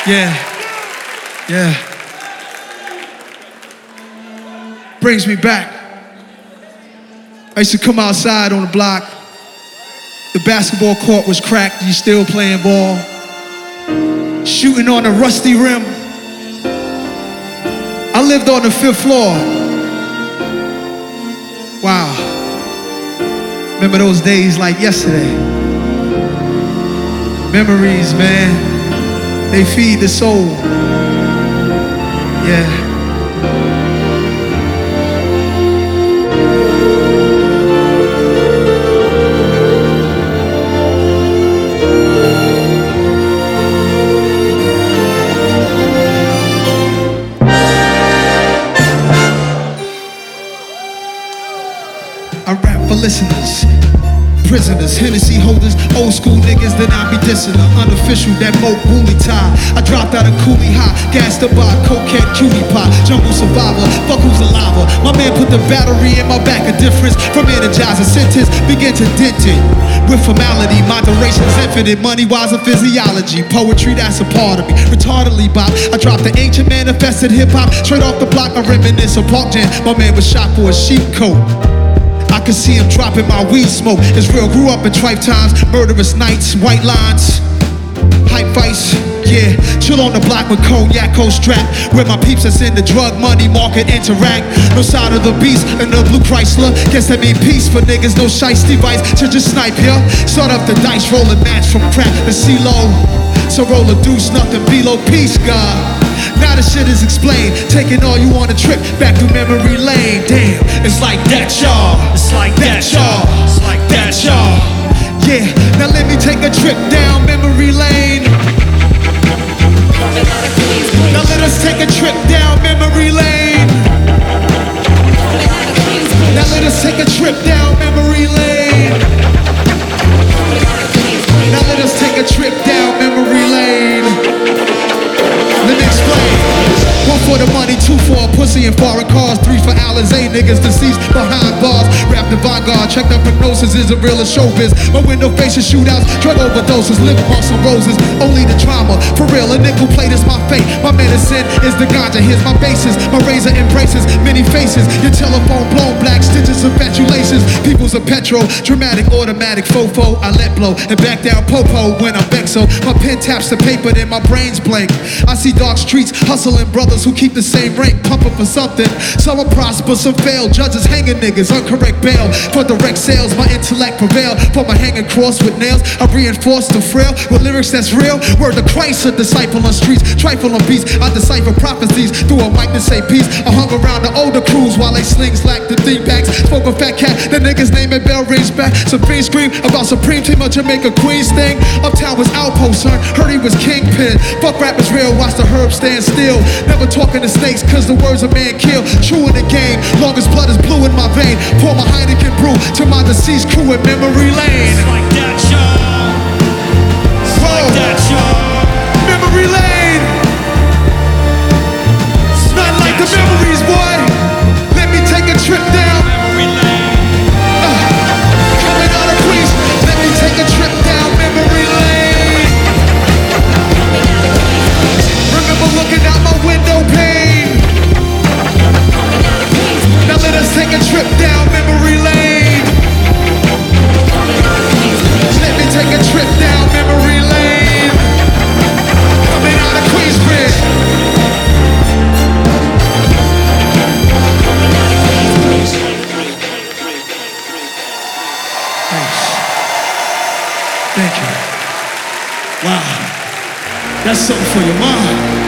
Yeah, yeah. Brings me back. I used to come outside on the block. The basketball court was cracked, you still playing ball. Shooting on a rusty rim. I lived on the 5th floor. Wow. Remember those days like yesterday. Memories, man. They feed the soul. Yeah. I rap for listeners, prisoners, Hennessy holders, old school niggas, then I be dissing the unofficial, that Mo Bully tie. I dropped out of Coolie High, gassed up by a cokehead cutie pie, jungle survivor, fuck who's a lava. My man put the battery in my back, a difference from energizer sentence, begin to dent it. With formality, moderation's infinite, money-wise a physiology, poetry that's a part of me, retardedly bop. I dropped the ancient manifested hip-hop, straight off the block, I reminisce of Park Jam. My man was shot for a sheep coat. I could see him dropping my weed smoke. It's real, grew up in trife times, murderous nights, white lines, hype fights, yeah. Chill on the block with cognac, co-strap. Where my peeps that's in the drug money market interact. No side of the beast in the blue Chrysler. Guess that mean peace for niggas, no shiesty vice to just snipe here. Start up the dice, roll a match from crack to CeeLo. So roll a deuce, nothing below peace, God. Now the shit is explained, taking all you on a trip back through memory lane. Damn, it's like that, y'all. It's like that, y'all. It's like that, y'all. Yeah, now let me take a trip down memory lane. Now let us take a trip down memory lane. Now let us take a trip down memory lane. Now let us take a trip down memory lane. Let me explain. 1 for the money, 2 for a pussy and foreign cars, 3 for Alizé niggas deceased behind bars. Rap the vanguard, check the prognosis, is a real as showbiz. My window faces shootouts, drug overdoses, live on some roses. Only the trauma, for real, a nickel plate is my fate. My medicine is the ganja, here's my basis. My razor embraces many faces. Your telephone blown black, stitches of petulations. People's a petro, dramatic, automatic, fofo. I let blow and back down popo when I'm vexo. My pen taps the paper, then my brain's blank. I see dark streets, hustling brothers who keep the same rank, pumping for something. Some will prosper, some fail. Judges hanging niggas, uncorrect bail. For direct sales, my intellect prevail. For my hanging cross with nails, I reinforce the frail with lyrics that's real. Word of Christ, a disciple on streets, trifle on beats. I decipher prophecies through a mic to say peace. I hung around the older crews while they slings lack the theme packs. Spoke a fat cat, the niggas name it bell rings back. Some fiends scream about Supreme Team of Jamaica Queens thing. Uptown was outpost, son. Heard he was kingpin. Fuck rap is real, watch the herb stand still. Never talking to snakes, cause the words a man kill. True in the game, long as blood is blue in my vein. Pour my Heineken brew to my deceased crew in memory lane. It's like that, y'all. It's like that, y'all. Memory lane. It's not like the memories, boy. Let me take a trip down. Memory lane. Coming out of Queens, let me take a trip down memory lane. Remember looking out my window pane. Now let us take a trip down memory lane. Let me take a trip down memory lane. Coming out of Queensbridge. Thanks. Thank you. Wow. That's something for your mom.